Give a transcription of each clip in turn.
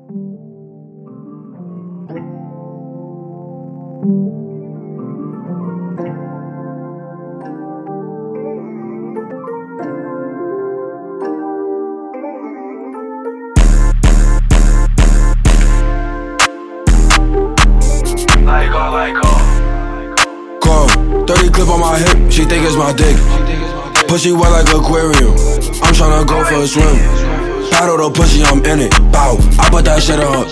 Go, 30 clip on my hip, she think it's my dick. Pussy wet like aquarium, I'm tryna go for a swim. Paddle the pussy, I'm in it, bow, I put that shit on.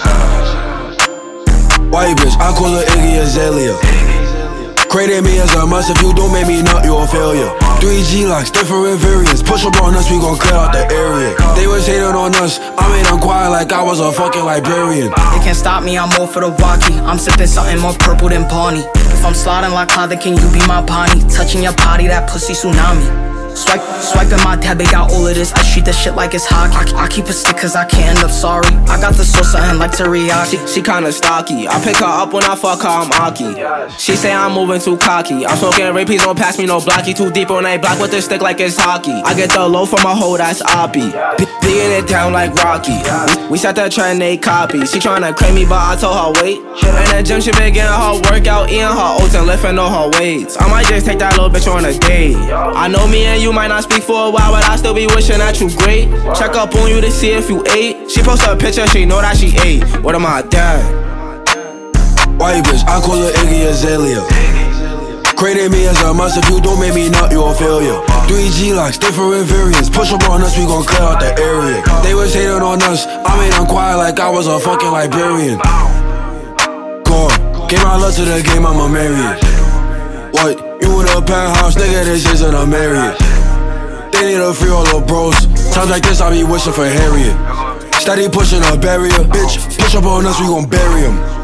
White bitch, I call her Iggy Azalea. Created me as a must, if you don't make me nut, you a failure. 3G locks, different variants, push up on us, we gon' clear out the area. They was hating on us, I made them quiet like I was a fucking librarian. They can't stop me, I'm all for the walkie. I'm sipping something more purple than Pawnee. If I'm sliding like Cloud, then can you be my Bonnie? Touching your body, that pussy tsunami. Swiping my tab, they got all of this. I treat this shit like it's hockey. I keep a stick cause I can't end up sorry. I got the sauce, something like teriyaki. She kinda stocky, I pick her up when I fuck her, I'm Aki. She say I'm moving too cocky. I'm smoking rape, please don't pass me no blocky. Too deep on a block with the stick like it's hockey. I get the low from a hoe, that's Oppie. Digging it down like Rocky. We set the trend, they copy. She tryna claim me, but I told her wait. In the gym, she been getting her workout, eating her oats and lifting all her weights. I might just take that little bitch on a date. I know me and you might not speak for a while, but I still be wishing that you great. Check up on you to see if you ate. She post a picture, she know that she ate. What am I, dad? White bitch, I call her Iggy Azalea. Created me as a must, if you don't make me nut, you a failure. 3G locks, different variants, push up on us, we gon' clear out the area. They was hating on us, I made them quiet like I was a fucking librarian. God, gave my love to the game, I'ma marry it. What? You in a penthouse, nigga, this isn't a Marriott. They need to free all the bros. Times like this, I be wishing for Harriet. Steady pushing a barrier, bitch. Push up on us, we gon' bury him.